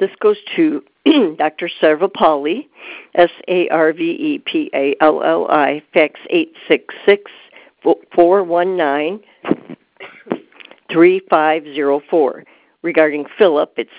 This goes to Dr. Sarvepalli, Sarvepalli, fax 866-419-3504. Regarding Philip, it's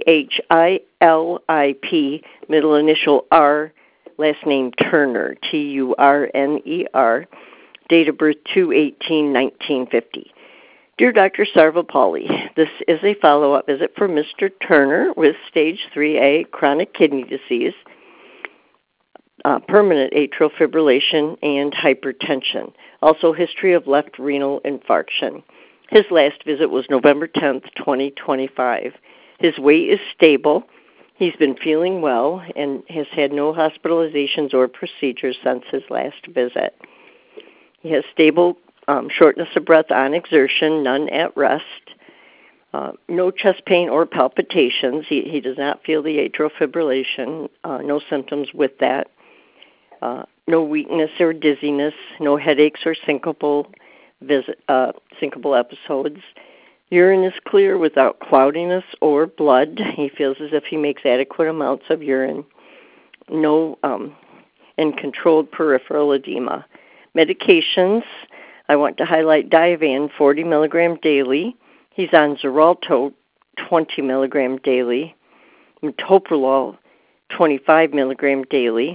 Philip, middle initial R, last name Turner, Turner, date of birth 2/18/1950. Dear Dr. Sarvepalli, this is a follow-up visit for Mr. Turner with stage 3A chronic kidney disease, permanent atrial fibrillation, and hypertension. Also, history of left renal infarction. His last visit was November 10th, 2025. His weight is stable. He's been feeling well and has had no hospitalizations or procedures since his last visit. He has stable shortness of breath on exertion, none at rest, no chest pain or palpitations. He does not feel the atrial fibrillation, no symptoms with that, no weakness or dizziness, no headaches or syncopal episodes. Urine is clear without cloudiness or blood. He feels as if he makes adequate amounts of urine. No and controlled peripheral edema. Medications, I want to highlight Diovan 40 milligram daily. He's on Xarelto 20 milligram daily. Metoprolol 25 milligram daily.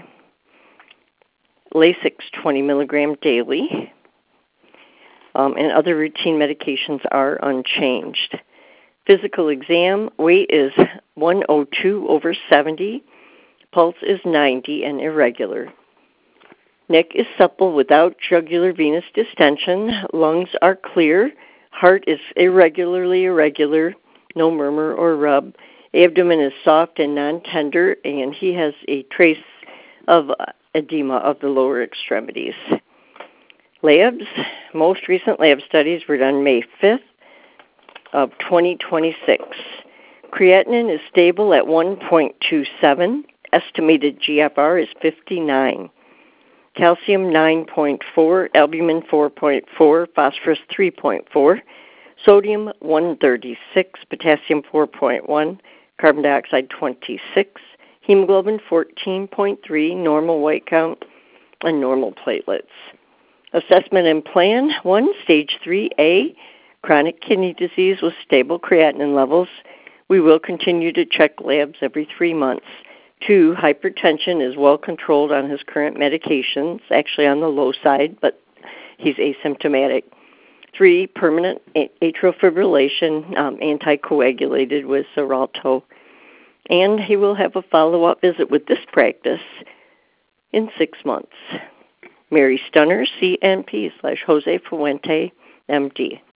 Lasix 20 milligram daily. And other routine medications are unchanged. Physical exam, weight is 102/70. Pulse is 90 and irregular. Neck is supple without jugular venous distension. Lungs are clear. Heart is irregular, no murmur or rub. Abdomen is soft and non-tender, and he has a trace of edema of the lower extremities. Labs, most recent lab studies were done May 5th of 2026. Creatinine is stable at 1.27. Estimated GFR is 59. Calcium 9.4, albumin 4.4, phosphorus 3.4, sodium 136, potassium 4.1, carbon dioxide 26, hemoglobin 14.3, normal white count, and normal platelets. Assessment and plan: 1, stage 3A, chronic kidney disease with stable creatinine levels. We will continue to check labs every 3 months. 2, hypertension is well controlled on his current medications, actually on the low side, but he's asymptomatic. 3, permanent atrial fibrillation, anticoagulated with Xarelto. And he will have a follow-up visit with this practice in 6 months. Mary Stunner, CNP /Jose Fuente, MD.